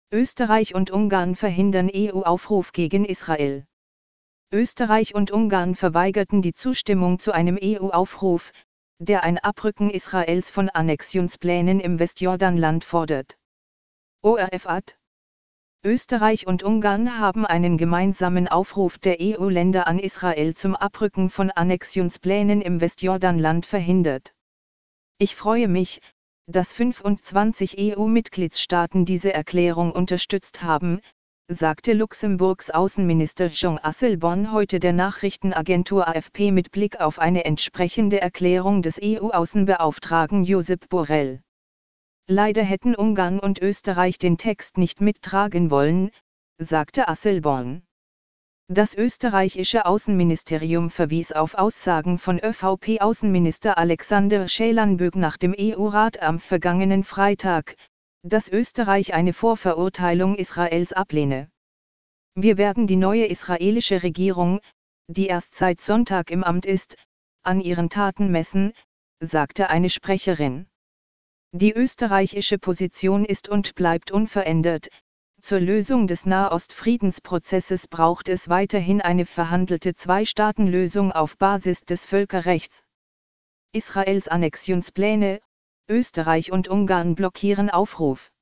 Österreich und Ungarn verhindern EU-Aufruf gegen Israel. Österreich und Ungarn verweigerten die Zustimmung zu einem EU-Aufruf, der ein Abrücken Israels von Annexionsplänen im Westjordanland fordert. ORF@. Österreich und Ungarn haben einen gemeinsamen Aufruf der EU-Länder an Israel zum Abrücken von Annexionsplänen im Westjordanland verhindert. Ich freue mich, dass 25 EU-Mitgliedstaaten diese Erklärung unterstützt haben, sagte Luxemburgs Außenminister Jean Asselborn heute der Nachrichtenagentur AFP mit Blick auf eine entsprechende Erklärung des EU-Außenbeauftragten Josep Borrell. Leider hätten Ungarn und Österreich den Text nicht mittragen wollen, sagte Asselborn. Das österreichische Außenministerium verwies auf Aussagen von ÖVP-Außenminister Alexander Schellenberg nach dem EU-Rat am vergangenen Freitag, dass Österreich eine Vorverurteilung Israels ablehne. Wir werden die neue israelische Regierung, die erst seit Sonntag im Amt ist, an ihren Taten messen, sagte eine Sprecherin. Die österreichische Position ist und bleibt unverändert. Zur Lösung des Nahost-Friedensprozesses braucht es weiterhin eine verhandelte Zwei-Staaten-Lösung auf Basis des Völkerrechts. Israels Annexionspläne, Österreich und Ungarn blockieren Aufruf.